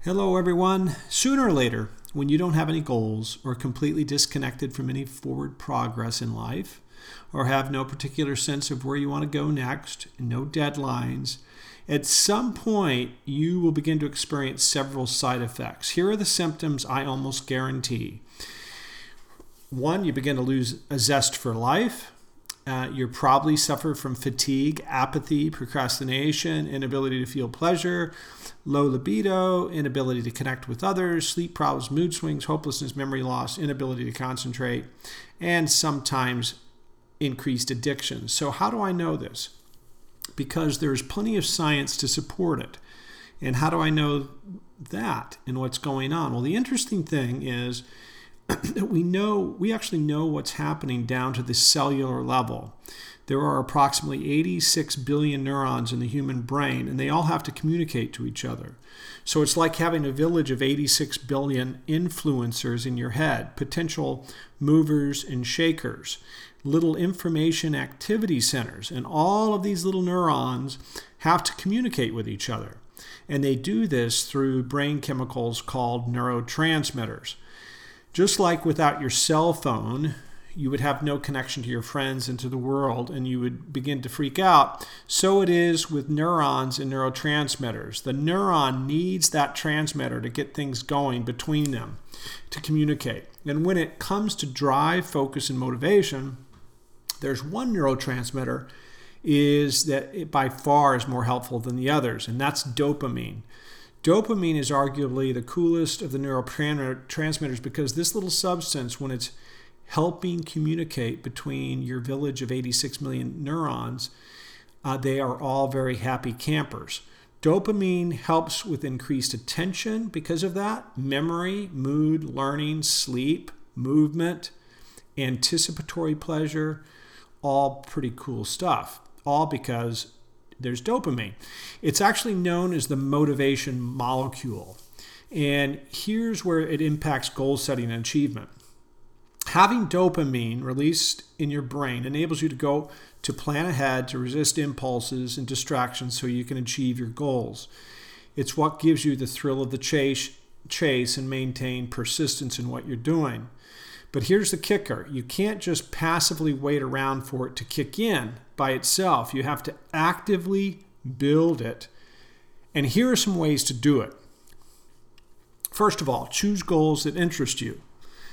Hello, everyone. Sooner or later, when you don't have any goals or completely disconnected from any forward progress in life, or have no particular sense of where you want to go next, no deadlines, at some point you will begin to experience several side effects. Here are the symptoms I almost guarantee. One, you begin to lose a zest for life. You probably suffer from fatigue, apathy, procrastination, inability to feel pleasure, low libido, inability to connect with others, sleep problems, mood swings, hopelessness, memory loss, inability to concentrate, and sometimes increased addiction. So how do I know this? Because there's plenty of science to support it. And how do I know that and what's going on? Well, the interesting thing is that we actually know what's happening down to the cellular level. There are approximately 86 billion neurons in the human brain, and they all have to communicate to each other. So it's like having a village of 86 billion influencers in your head, potential movers and shakers, little information activity centers, and all of these little neurons have to communicate with each other. And they do this through brain chemicals called neurotransmitters. Just like without your cell phone, you would have no connection to your friends and to the world, and you would begin to freak out. So it is with neurons and neurotransmitters. The neuron needs that transmitter to get things going between them, to communicate. And when it comes to drive, focus, and motivation, there's one neurotransmitter is that it by far is more helpful than the others, and that's dopamine. Dopamine is arguably the coolest of the neurotransmitters because this little substance, when it's helping communicate between your village of 86 million neurons, they are all very happy campers. Dopamine helps with increased attention because of that, memory, mood, learning, sleep, movement, anticipatory pleasure, all pretty cool stuff, all because there's dopamine. It's actually known as the motivation molecule. And here's where it impacts goal setting and achievement. Having dopamine released in your brain enables you to go to plan ahead, to resist impulses and distractions so you can achieve your goals. It's what gives you the thrill of the chase and maintain persistence in what you're doing. But here's the kicker. You can't just passively wait around for it to kick in by itself. You have to actively build it. And here are some ways to do it. First of all, choose goals that interest you,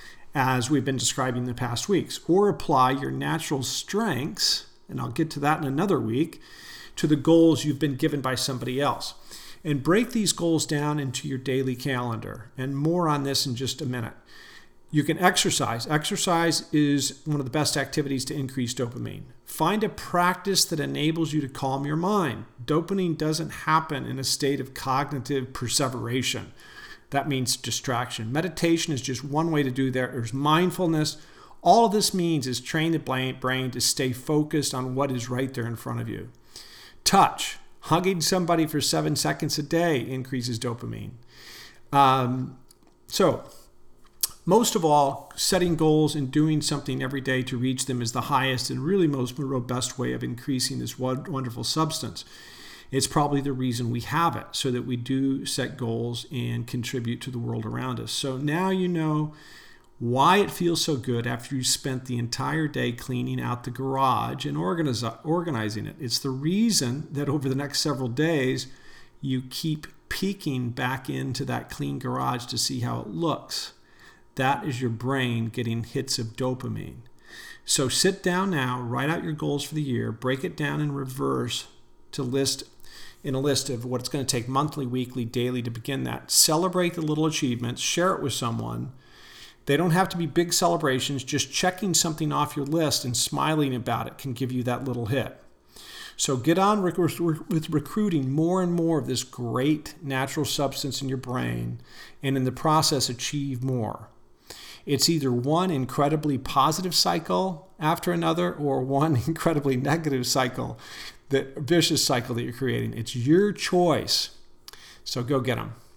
as we've been describing in the past weeks, or apply your natural strengths, and I'll get to that in another week, to the goals you've been given by somebody else. And break these goals down into your daily calendar. And more on this in just a minute. You can exercise. Exercise is one of the best activities to increase dopamine. Find a practice that enables you to calm your mind. Dopamine doesn't happen in a state of cognitive perseveration. That means distraction. Meditation is just one way to do that. There's mindfulness. All of this means is train the brain to stay focused on what is right there in front of you. Touch. Hugging somebody for 7 seconds a day increases dopamine. Most of all, setting goals and doing something every day to reach them is the highest and really most robust way of increasing this wonderful substance. It's probably the reason we have it, so that we do set goals and contribute to the world around us. So now you know why it feels so good after you spent the entire day cleaning out the garage and organizing it. It's the reason that over the next several days, you keep peeking back into that clean garage to see how it looks. That is your brain getting hits of dopamine. So sit down now, write out your goals for the year, break it down in reverse to list of what it's going to take monthly, weekly, daily to begin that. Celebrate the little achievements, share it with someone. They don't have to be big celebrations. Just checking something off your list and smiling about it can give you that little hit. So get on with recruiting more and more of this great natural substance in your brain, and in the process achieve more. It's either one incredibly positive cycle after another or one incredibly negative cycle, the vicious cycle that you're creating. It's your choice. So go get them.